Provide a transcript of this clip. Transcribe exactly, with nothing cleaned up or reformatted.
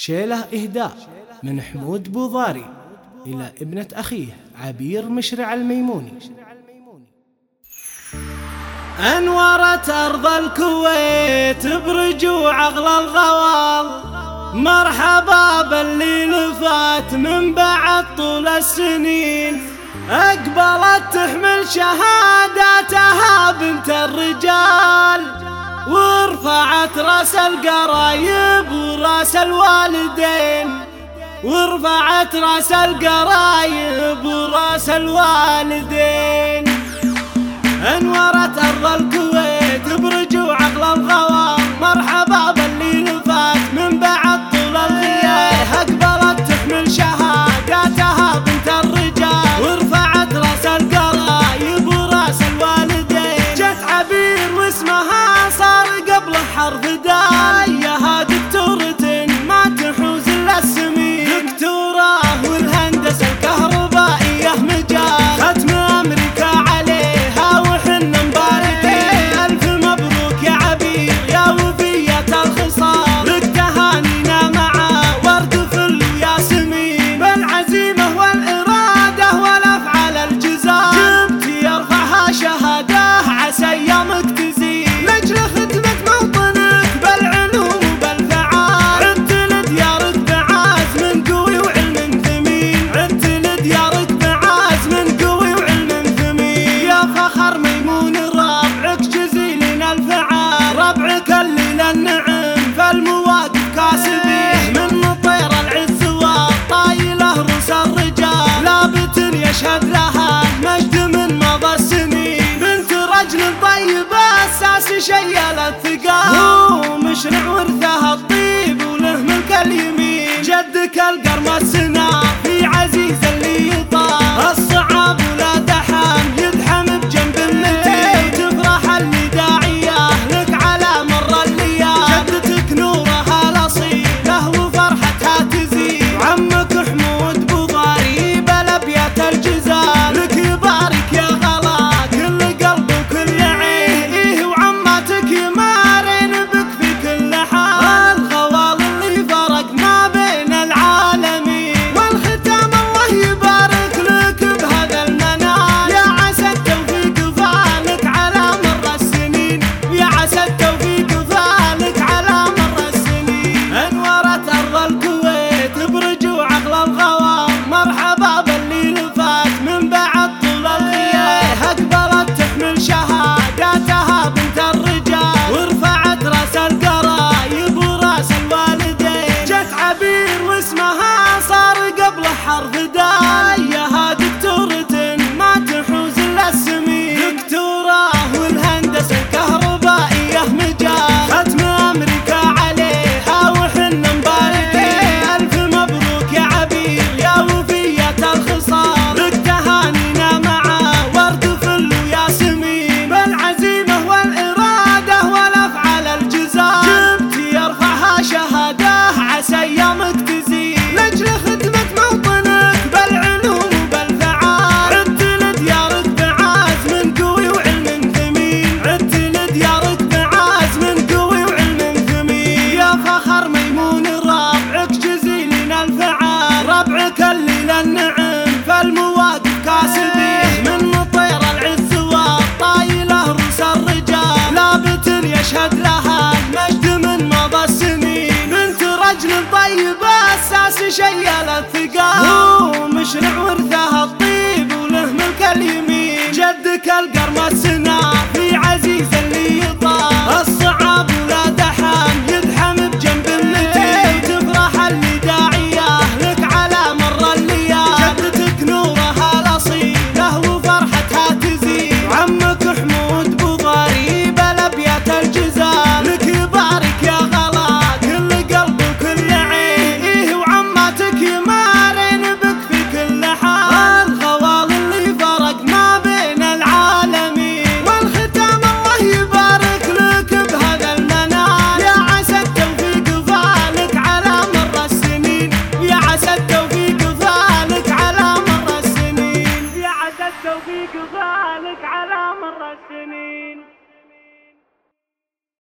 شيله إهداء من حمود بوضاري إلى ابنة أخيه عبير مشرع الميموني. أنورت أرض الكويت برجوع أغلى الغوال، مرحبا باللي لفات من بعد طول السنين، أقبلت تحمل شهاداتها بنت الرجال، ورفعت راس القرايب وراس الوالدين، ورفعت راس القرايب وراس الوالدين. انورت أرض الكويت برجوع أغلى الغوام، مرحبا باللي لفات من بعد طول الغياب، أقبلت تحمل شهاداتها بنت الرجال، ورفعت راس القرايب وراس الوالدين. جت عبير واسمها صار قبل حرف دال، ياها دكتورة ما تحوز إلا السمين، دكتورة والهندسة الكهربائية مجال، ختم أمريكا عليها وحنا مباركين. ألف مبروك يا عبير يا وفية الخصال، لك تهانينا مع ورد فل وياسمين، بالعزيمة والإرادة والأفعال الجزال، جبتي يرفعها شهادة عسى أيامك تزيد، لأجل خدمة موطنك بالعلوم وبالفعال، عدت لديارك بعزم قوي وعلم ثمين، عدت لديارك بعزم قوي وعلم ثمين. يا فخر ميمون ربعك جزيل الفعال، ربعك اللي للنعم فالمواقف كاسبين، من طير العز والطايله روس الرجال، لابت يشهد لها مجد من مضى السنين، بنت رجل طيب اساس شيل الثقال، هو مشرع ورثها الطيب وله ملك اليمين، جدك القرمسنا في عزيز اللي يطال، الصعاب ولا دحم يدحم بجنب المتين، تفرح اللي داعيه لك على مر الليال، جدتك نورها الاصيله وفرحتها تزيد، عمك حمود بوضاري بالابيات الجزال، لك يبارك يا غلا كل قلب وكل عين، وعماتك يمارين بك في كل حال، الغوال اللي فرق ما بين العالمين، والختام الله يبارك لك بهذا المنال، يا عسى التوفيق فالك على مر السنين، يا عسى التوفيق فالك على مر السنين. انورت أرض الكويت برجوع أغلى الغوام، مرحبا باللي لفات من بعد طول الغياب، أقبلت تحمل شهاداتها بنت الرجال، ورفعت راس القرايب وراس الوالدين. جت عبير واسمها صار قبل حرف دال، ياها دكتورة ما تحوز إلا السمين، دكتورة والهندسة الكهربائية مجال، ختم أمريكا عليها وحنا مباركين. ألف مبروك يا عبير يا وفية الخصال، لك تهانينا مع ورد فل وياسمين، بالعزيمة والإرادة والأفعال الجزال، جبتي يرفعها شهادة عسى أيامك تزيد، لأجل خدمة موطنك بالعلوم وبالفعال، عدت لديارك بعزم قوي وعلم ثمين، عدت لديارك بعزم قوي وعلم ثمين. يا فخر ميمون ربعك جزيل الفعال، ربعك اللي للنعم فالمواقف كاسبين، من طير العز والطايله روس الرجال، لابت يشهد لها مجد من مضى السنين، بنت رجل طيب اساس شيل الثقال، هو مشرع ورثها الطيب وله ملك اليمين، جدك القرمسنا